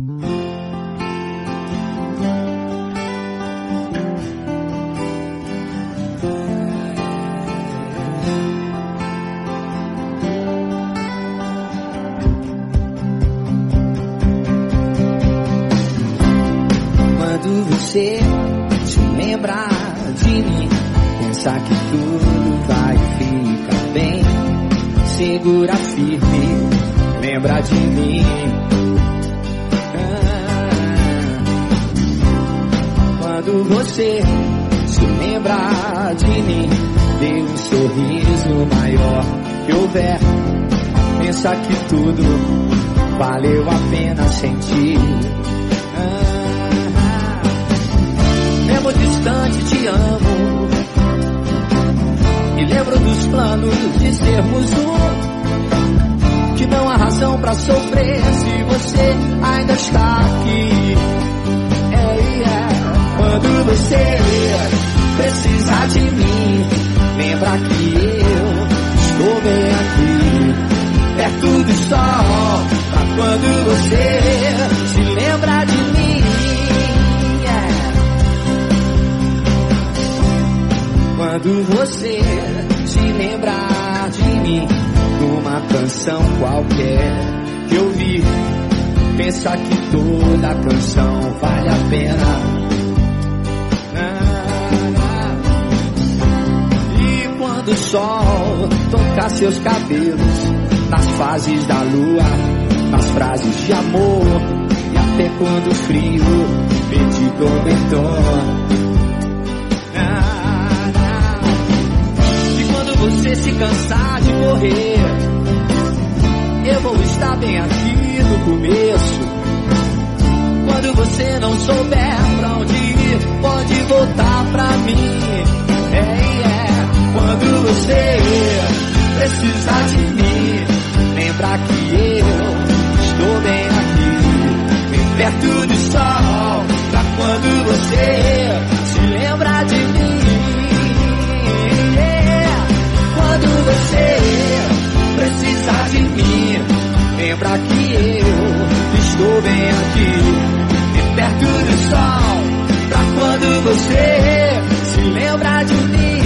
Quando você se lembrar de mim, pensar que tudo vai ficar bem, segura firme, lembra de mim. Quando você se lembrar de mim, dê um sorriso maior que houver, pensa que tudo valeu a pena sentir. Mesmo distante te amo, e lembro dos planos de sermos um, que não há razão pra sofrer se você ainda está aqui. Quando você precisar de mim, lembra que eu estou bem aqui, perto do sol, pra quando você se lembra de mim. Quando você se lembrar de mim, numa canção qualquer que eu vi, pensa que toda canção vale a pena. E quando o sol tocar seus cabelos, nas fases da lua, nas frases de amor, e até quando o frio pedir cobertor. Você se cansar de correr, eu vou estar bem aqui no começo. Quando você não souber pra onde ir, pode voltar pra mim. Quando você precisar de mim, lembra que eu estou bem aqui, bem perto do sol, pra quando você se lembra de mim. Quando você precisar de mim, lembra que eu estou bem aqui, bem perto do sol, pra quando você se lembra de mim.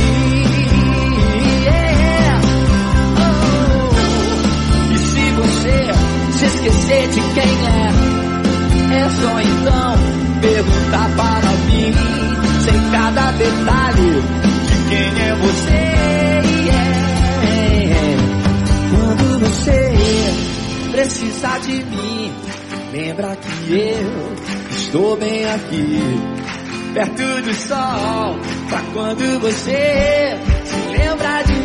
E se você se esquecer de quem é só então perguntar para mim, sem cada detalhe, de quem é você. Quando você precisar de mim, lembra que eu estou bem aqui, perto do sol, pra quando você se lembra de mim.